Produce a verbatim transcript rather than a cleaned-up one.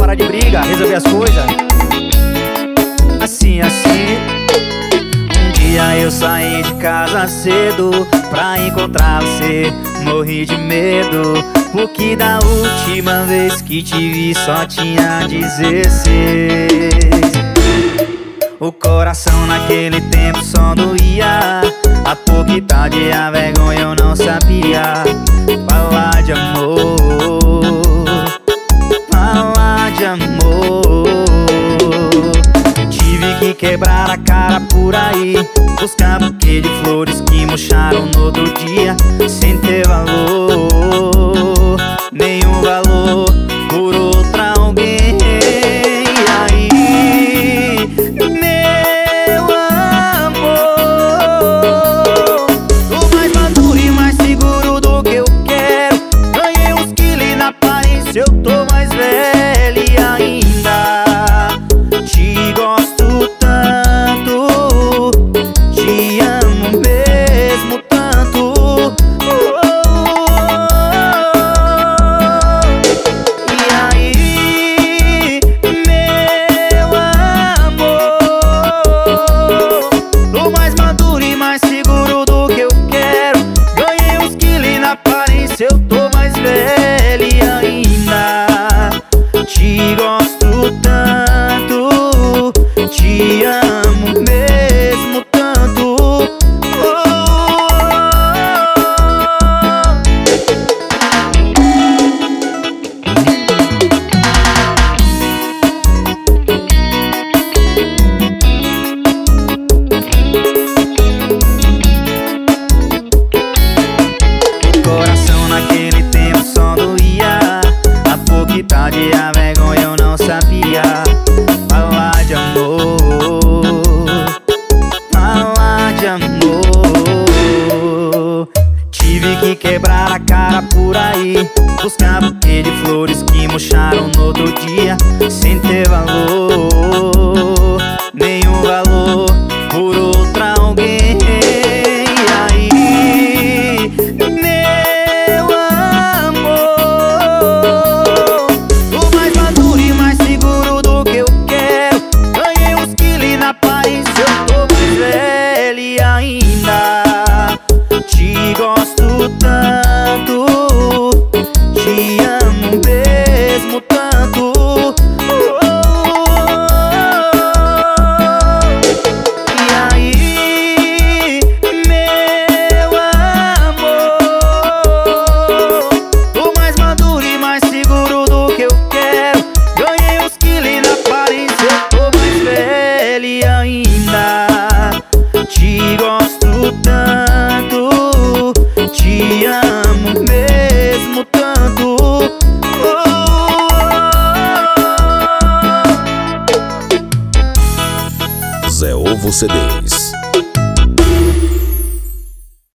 parar de briga, resolver as coisas. Assim, assim. Um dia eu saí de casa cedo pra encontrar você, morri de medo, porque da última vez que te vi só tinha dezesseis. O coração naquele tempo só doía, a pouca idade a vergonha eu não sabia falar de amor, falar de amor. Tive que quebrar a cara por aí, buscar buquê de flores que murcharam no outro dia, sem ter valor, nenhum valor por outra alguém. Eu tô mais velho e ainda te gosto tanto, te amo mesmo tanto. Oh, oh, oh. E aí, meu amor, tô mais maduro e mais seguro do que eu quero. Ganhei uns quilos na aparência, eu tô mais velho e ainda te gosto tanto, te amo mesmo tanto. Oh, oh, o coração naquele tempo só doía, a pouca idade a vergonha eu não sabia falar de amor, falar de amor. Tive que quebrar a cara por aí, buscar buquê de flores que murcharam no outro dia, sem ter valor, nenhum valor por outra alguém. E aí, meu amor, tô mais maduro e mais seguro do que eu quero. Ganhei uns quilos na aparência, eu tô mais velho e ainda te gosto tanto, te amo mesmo tanto. Oh, oh, oh. E aí, meu amor, tô mais maduro e mais seguro do que eu quero. Ganhei uns quilos na aparência, eu tô mais velho e ainda te gosto tanto, te amo mesmo tanto. Oh, oh, oh. Zé Ovo C D.